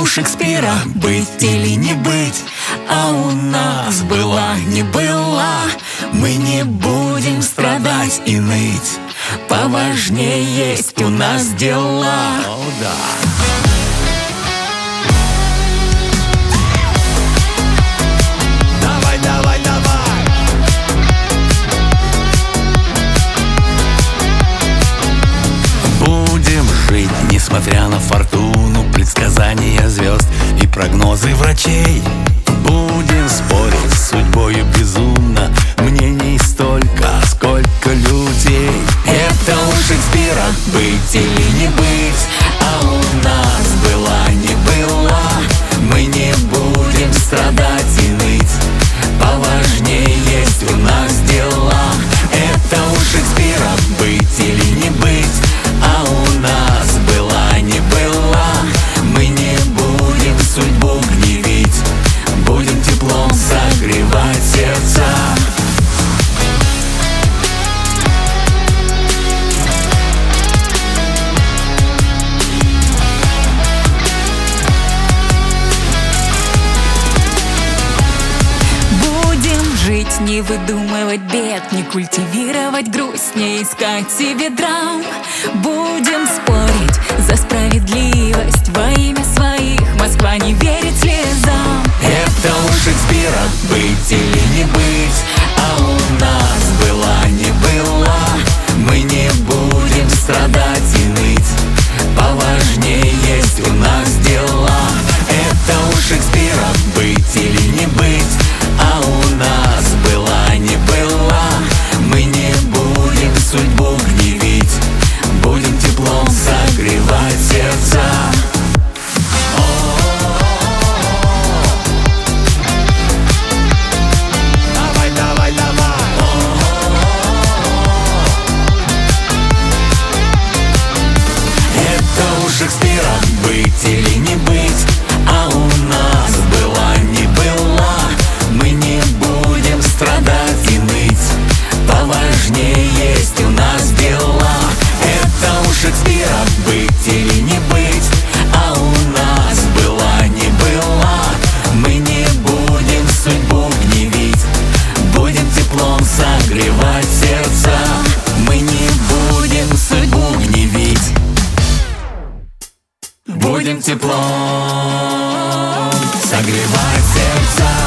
Шекспира быть или не быть, а у нас была не была. Мы не будем страдать и ныть, поважнее есть у нас дела. Давай, давай, давай. Будем жить, несмотря на фортуну, предсказания звезд и прогнозы врачей. Будем спорить с судьбою безумно, мнений столько, сколько людей. Это у Шекспира быть или не быть, а у нас была не была. Мы не будем страдать и ныть, поважнее есть у нас дела. Это у Шекспира быть или не быть, а у нас была не была. Мы не будем судьбу гневить, будем теплом согревать сердца. Будем жить, не выдумывать бед, не культивировать грусть, не искать себе драм. Будем спорить за справедливость во имя своих. Москва не верит слезам. Это у Шекспира быть или не быть, а у нас была не была. Мы не будем страдать и ныть, поважнее есть у нас дела. Это у Шекспира быть или не быть, а у нас была не была. Мы не будем судьбу гневить, будем теплом согревать сердца. Давай, давай, давай. Это у Шекспира быть или не быть, а у нас была не была. Мы не будем страдать и ныть, поважнее есть у нас дела. Это у Шекспира быть или не быть, а у нас была не была. Мы не будем судьбу гневить, будем теплом согревать сердца. Мы не будем судьбу гневить, будем теплом согревать сердца.